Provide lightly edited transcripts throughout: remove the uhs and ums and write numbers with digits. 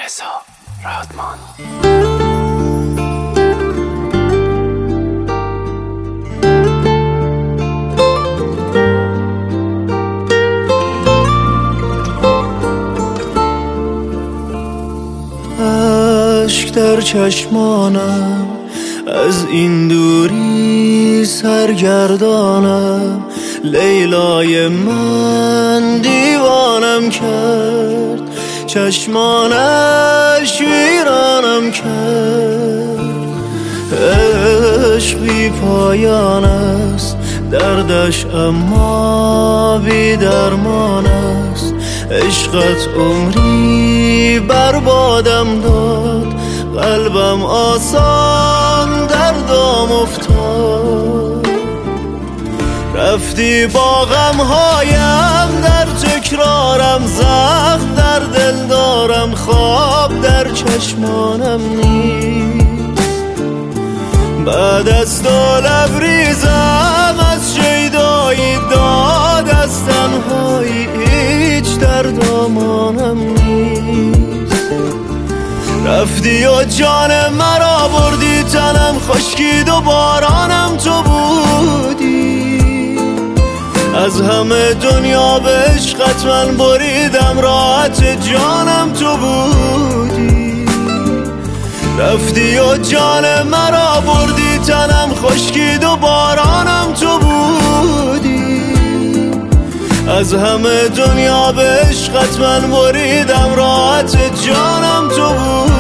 رضا رادمان. اشک در چشمانم از این دوری سرگردانم، لیلای من دیوانم کرد، چشمانش ویرانم کرد. عشق بی پایان است، دردش اما بی درمان است. عشقت عمری بربادم داد، قلبم آسان در دام افتاد. رفتی با غمهایم در تکرارم، زخم در دل دارم، خواب در چشمانم نیست. بعد از تو لبریزم از شیدایی، داد از تنهایی، هیچ در دامانم نیست. رفتی و جان مرا بردی، تنم خشکید و بارانم تو بودی. از همه دنیا به عشقت من بریدم، راحت جانم تو بودی. رفتی و جان مرا بردی، تنم خشکید و بارانم تو بودی. از همه دنیا به عشقت من بریدم، راحت جانم تو بودی.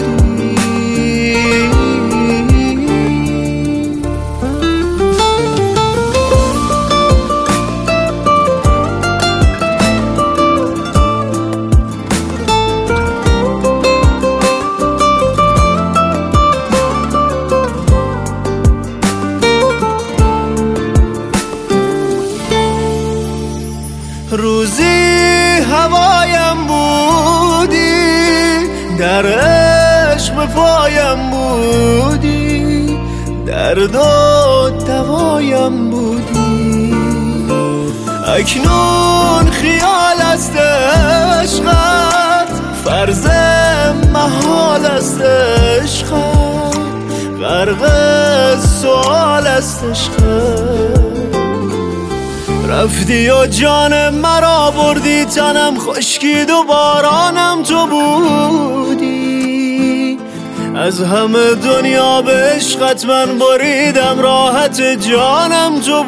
روزی هوایم بودی، در عشق به پایم بودی، درد و دوایم بودی. اکنون خیال است عشقت، فرض محال است عشقت، غرق سؤال است عشقت. رفتی و جان مرا بردی، تنم خشکید و بارانم تو بودی. از همه دنیا به عشقت من بریدم، راحت جانم تو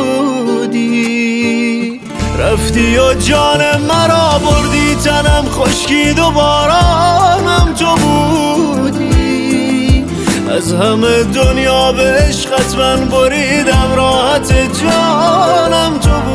بودی. رفتی و جان مرا بردی، تنم خشکید و بارانم تو بودی. از همه دنیا به عشقت من بریدم، راحت جانم تو بودی.